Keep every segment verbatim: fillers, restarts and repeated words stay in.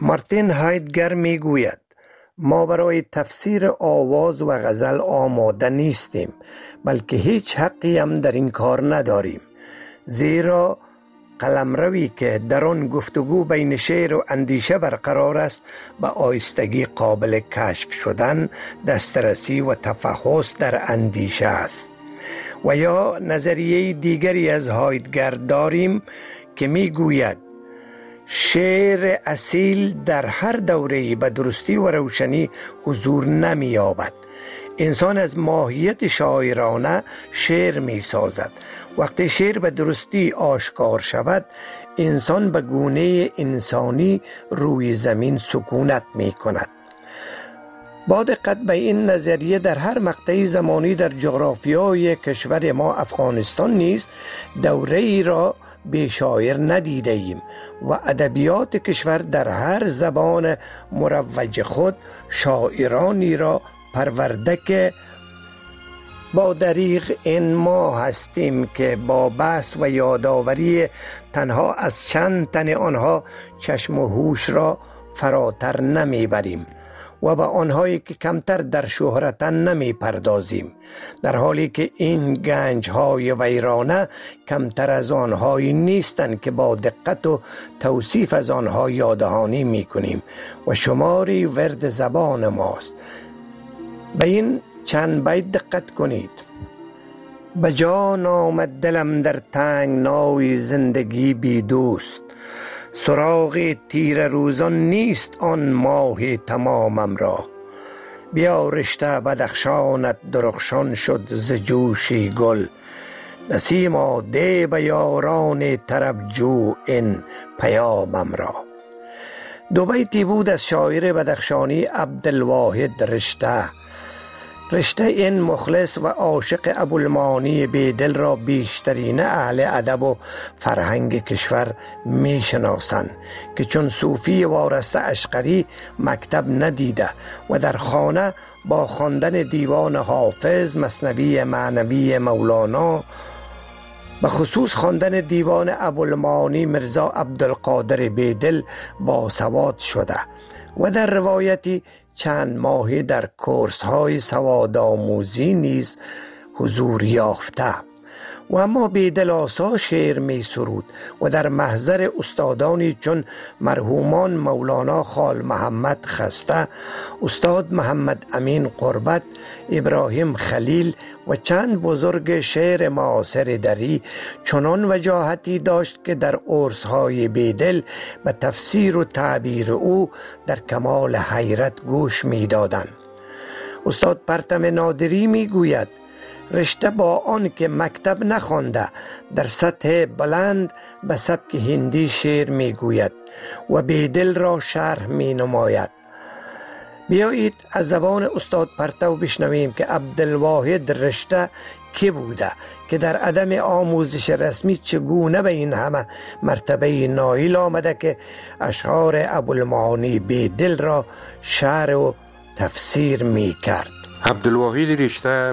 مارتین هایدگر می گوید ما برای تفسیر آواز و غزل آماده نیستیم، بلکه هیچ حقی هم در این کار نداریم، زیرا قلمروی که در آن گفتگو بین شعر و اندیشه برقرار است به آهستگی قابل کشف شدن، دسترسی و تفحص در اندیشه است. و یا نظریه دیگری از هایدگر داریم که می گوید شعر اصیل در هر دوره‌ای به درستی و روشنی حضور نمی یابد. انسان از ماهیت شاعرانه شعر می سازد. وقتی شعر به درستی آشکار شود، انسان به گونه انسانی روی زمین سکونت می کند. با دقت به این نظریه در هر مقطع زمانی در جغرافیای کشور ما افغانستان نیز دوره ای را به شاعر ندیده ایم و ادبیات کشور در هر زبان مروج خود شاعرانی را پرورده که با دریغ این ما هستیم که با بحث و یادآوری تنها از چند تن آنها چشم و هوش را فراتر نمی بریم و به آنهایی که کمتر در شهرتن نمی پردازیم، در حالی که این گنج های ویرانه کمتر از آنهایی نیستند که با دقت و توصیف از آنها یاددهانی می کنیم و شماری ورد زبان ماست. به این چند بیت دقت کنید: به جان آمد دلم در تنگنای زندگی بی دوست، سراغ تیر روزان نیست آن ماه تمامم را. بیا رشته بدخشانت درخشان شد ز جوشی گل، نسیما ده به یاران طرب جو این پیامم را. دو بیتی بود از شاعر بدخشانی عبدالواحد رشته. رشته این مخلص و عاشق ابوالمعانی بیدل را بیشترین اهل ادب و فرهنگ کشور می شناسند که چون صوفی وارسته اشقری مکتب ندیده و در خانه با خواندن دیوان حافظ، مثنوی معنوی مولانا، به خصوص خواندن دیوان ابوالمعانی مرزا عبدالقادر بیدل باسواد شده و در روایتی چند ماهی در کورس های سوادآموزی نیز حضور یافته. و اما بیدل آسا شعر می سرود و در محضر استادانی چون مرحومان مولانا خال محمد خسته، استاد محمد امین قربت، ابراهیم خلیل و چند بزرگ شعر معاصر دری چنان وجاهتی داشت که در عرس های بیدل به تفسیر و تعبیر او در کمال حیرت گوش می دادند. استاد پرتم نادری می گوید رشته با آن که مکتب نخوانده در سطح بلند به سبک هندی شعر می گوید و بیدل را شرح می نماید. بیایید از زبان استاد پرتو بشنویم که عبدالواحد رشته کی بوده که در عدم آموزش رسمی چگونه به این همه مرتبه نایل آمده که اشعار ابوالمعانی بیدل را شرح و تفسیر می کرد. عبدالواحد رشته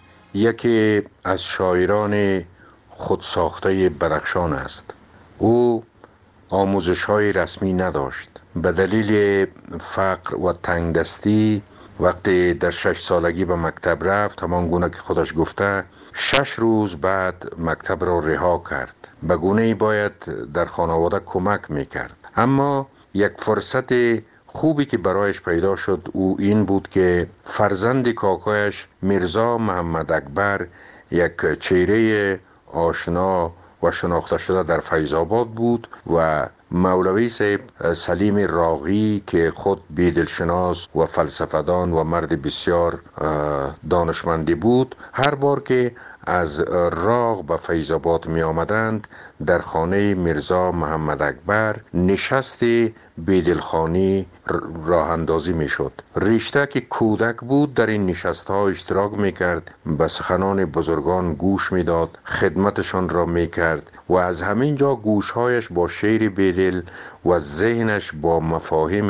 یکی از شاعران خودساخته بدخشان است. او آموزش های رسمی نداشت. به دلیل فقر و تنگدستی وقتی در شش سالگی به مکتب رفت، همان گونه که خودش گفته، شش روز بعد مکتب را رها کرد. به گونه‌ای باید در خانواده کمک میکرد. اما یک فرصت خوبی که برایش پیدا شد او این بود که فرزند کاکایش میرزا محمد اکبر، یک چهره آشنا و شناخته شده در فیض آباد بود و مولوی صاحب سلیم راغی که خود بیدلشناس و فلسفه‌دان و مرد بسیار دانشمندی بود، هر بار که از راغ به فیض آباد می آمدند در خانه میرزا محمد اکبر نشست بیدلخانی راه اندازی می شد. رشته که کودک بود در این نشست ها اشتراک می کرد، به سخنان بزرگان گوش می داد، خدمتشان را می کرد و از همین جا گوشهایش با شعر بیدل و ذهنش با مفاهیم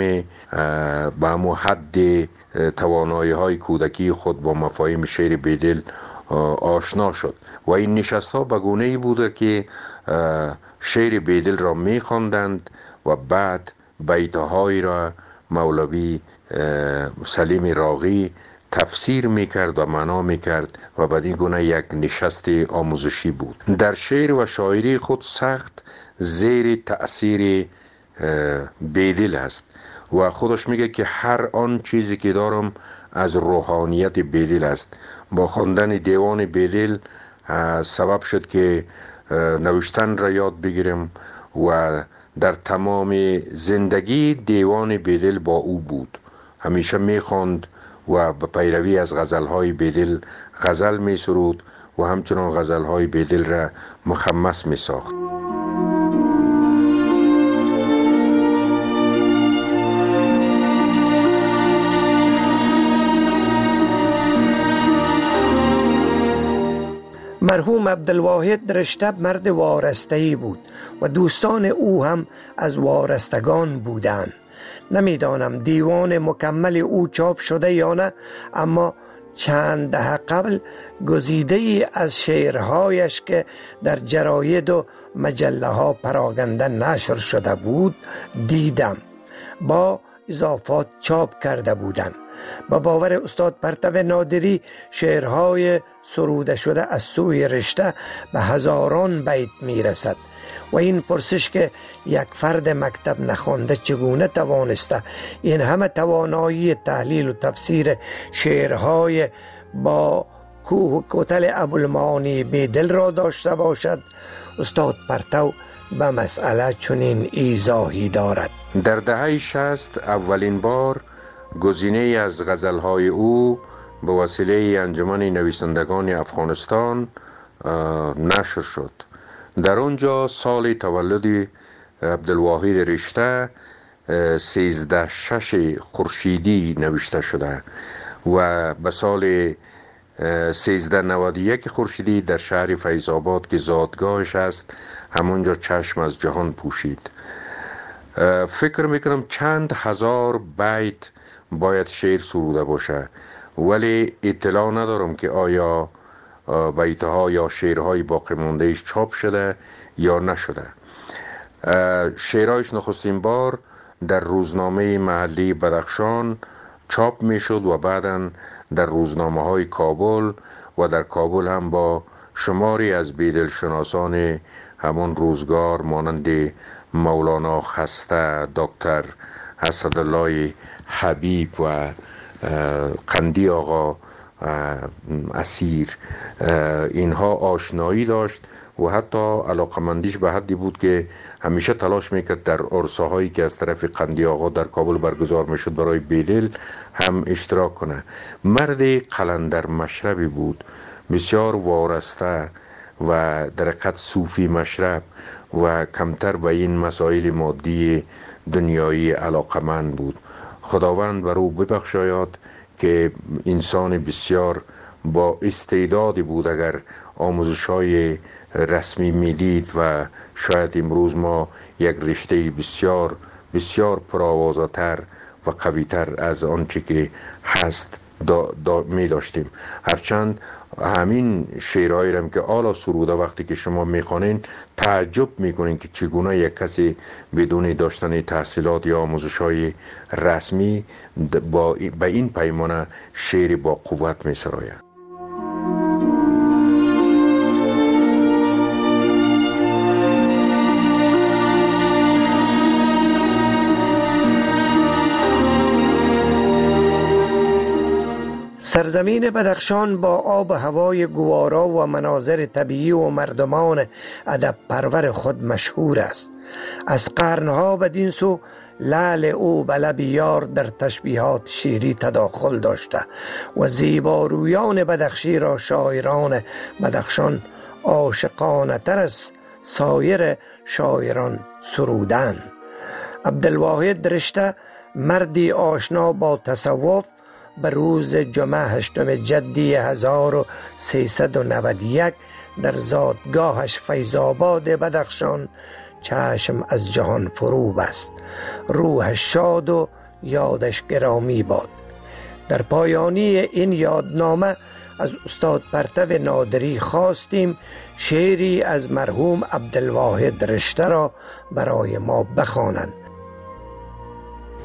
به همون حد توانایی های کودکی خود با مفاهیم شعر بیدل آشنا شد و این نشست ها به گونه‌ای بوده که شعر بیدل را می خواندند و بعد بیتهای را مولوی سلیم راغی تفسیر میکرد و معنا میکرد و بدین گونه یک نشست آموزشی بود. در شعر و شاعری خود سخت زیر تأثیر بیدل است و خودش میگه که هر آن چیزی که دارم از روحانیت بیدل است. با خواندن دیوان بیدل سبب شد که نوشتن را یاد بگیرم و در تمام زندگی دیوان بیدل با او بود. همیشه میخواند و به پیروی از غزلهای بیدل غزل می سرود و همچنان غزلهای بیدل را مخمس می ساخت. مرحوم عبدالواحد رشته مرد وارسته‌ای بود و دوستان او هم از وارستگان بودند. نمیدانم دیوان مکمل او چاپ شده یا نه، اما چند دهه قبل گزیده ای از شعرهایش که در جراید و مجله ها پراگنده نشر شده بود دیدم. با اضافات چاپ کرده بودند. با باور استاد پرتو نادری شعرهای سروده شده از سوی رشته به هزاران بیت می رسد و این پرسش که یک فرد مکتب نخوانده چگونه توانسته این همه توانایی تحلیل و تفسیر شعرهای با کوه و کتل ابوالمعانی بیدل را داشته باشد، استاد پرتو به مسئله چنین ایضاحی دارد. در دهه شصت اولین بار گزینه از غزلهای او به وسیله انجمن نویسندگان افغانستان نشر شد. در آنجا سال تولد عبدالواحد رشته سیزده شش خورشیدی نوشته شده و به سال سیزده نود و یک خورشیدی در شهر فیض‌آباد که زادگاهش است همونجا چشم از جهان پوشید. فکر میکنم چند هزار بیت باید شعر سروده باشه، ولی اطلاع ندارم که آیا بیتها یا شعرهای باقی موندهش چاپ شده یا نشده. شعرهایش نخستین بار در روزنامه محلی بدخشان چاپ می شد و بعداً در روزنامه های کابل و در کابل هم با شماری از بیدل شناسان همون روزگار مانند مولانا خسته، دکتر اسدالله حبیب و قندی آقا اسیر اینها آشنایی داشت و حتی علاقمندیش به حدی بود که همیشه تلاش میکرد در عرصه‌هایی که از طرف قندی آقا در کابل برگزار میشد برای بیدل هم اشتراک کنه. مرد قلندر مشربی بود، بسیار وارسته و در حقیقت صوفی مشرب و کمتر به این مسائل مادی دنیایی علاقمند بود. خداوند بر او ببخشاید که انسان بسیار با استعدادی بود. اگر آموزش های رسمی میدید و شاید امروز ما یک رشته بسیار بسیار پرآوازه‌تر و قوی‌تر از آنچه که هست دا دا می داشتیم. هرچند همین شعرهایی هم که آلا سروده وقتی که شما میخوانین تعجب میکنین که چگونه یک کسی بدون داشتن تحصیلات یا آموزش های رسمی با به این پیمانه شعر با قوت میسراید. سرزمین بدخشان با آب و هوای گوارا و مناظر طبیعی و مردمان ادب پرور خود مشهور است. از قرنها بدین سو لعل او به لب یار در تشبیهات شعری تداخل داشته و زیبارویان بدخشی را شاعران بدخشان عاشقانه تر از سایر شاعران سرودند. عبدالواحد رشته مردی آشنا با تصوف به روز جمعه هشتم جدی هزار و سیصد و نود و یک در زادگاهش فیض‌آباد بدخشان چشم از جهان فرو بست. روحش شاد و یادش گرامی باد. در پایانی این یادنامه از استاد پرتو نادری خواستیم شعری از مرحوم عبدالواحد رشته را برای ما بخوانند.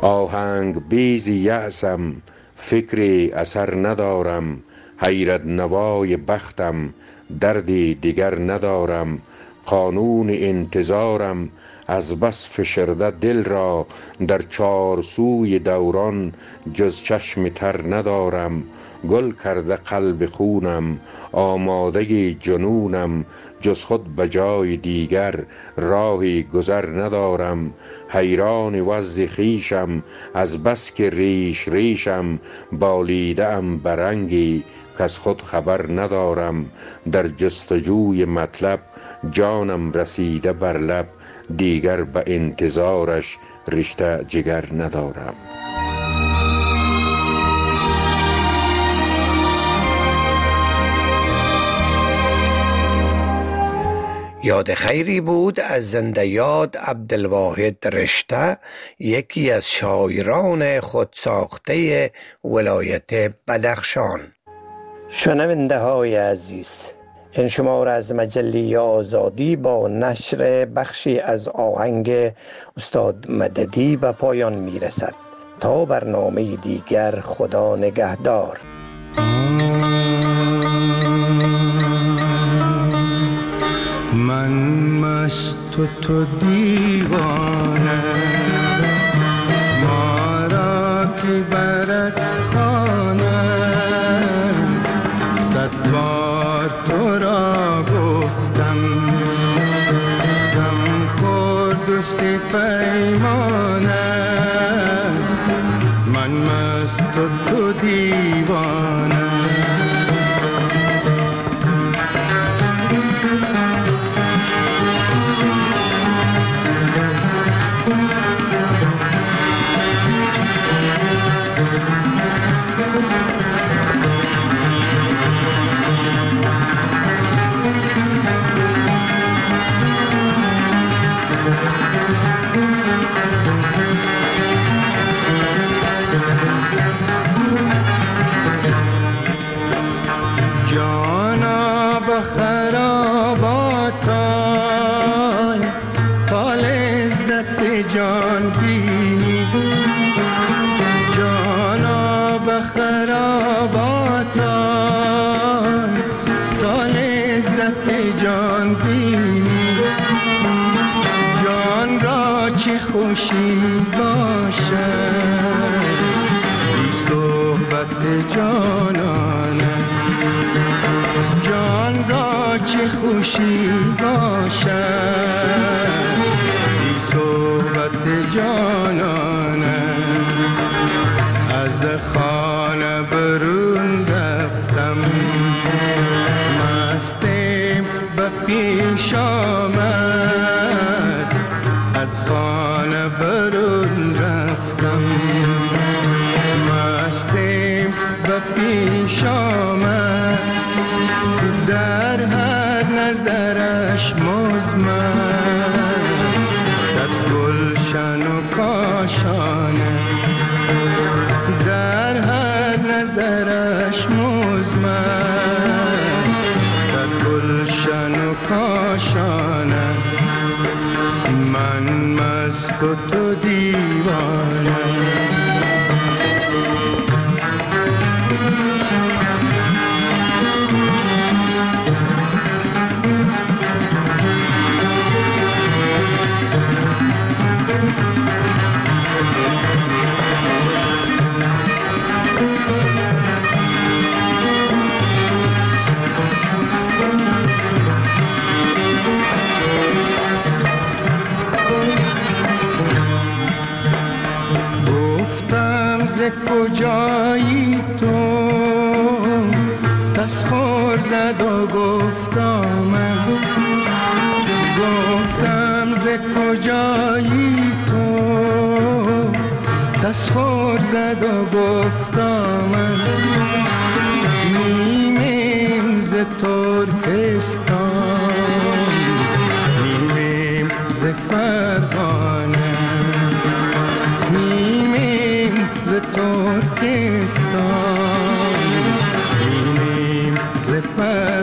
آهنگ بیز یأسم، فکری اثر ندارم. حیرت نوای بختم، دردی دیگر ندارم. قانون انتظارم از بس فشرده دل را، در چار سوی دوران جز چشم تر ندارم. گل کرده قلب خونم، آماده جنونم. جز خود به جای دیگر راهی گذر ندارم. حیران وضع خویشم از بس که ریش ریشم. بالیده ام به رنگی کز خود خبر ندارم. در جستجوی مطلب جانم رسیده بر لب. دیگر به انتظارش رشته جگر ندارم. یاد خیری بود از زنده یاد عبدالواحد رشته، یکی از شاعران خودساخته ولایت بدخشان. شنونده های عزیز، این شماره از مجله آزادی با نشر بخشی از آهنگ استاد مددی به پایان می رسد. تا برنامه دیگر، خدا نگهدار. من مست و تو دیوانه، ما را که برد خانه. صد بار تو را گفتم، غم خورد و سی پیمانه. من مست و تو دیوانه. جانا به خرابات آی، تا لذت جان بینی. جانا به خرابات آی، تا لذت جان بینی. جان را چه خوشی باشد بی صحبت جانانه. جان را چه خوشی باشد بی صحبت جانانه. از خانه برون رفتم، مستم به پیش آمد. از خانه برون رفتم، مستم به پیش آمد. در هر نظرش مزمن، صد گلشن و کاشانه. در هر نظرش مزمن، صد گلشن و کاشانه. من مست و تو دیوانه. کجایی تو تسخور زد و گفتا من. گفتم ز کجایی تو تسخور زد و گفتا من. نیمیم ز ترکستان، نیمیم ز فرغانه. ز ترکستان، نیمیم ز فرغانه.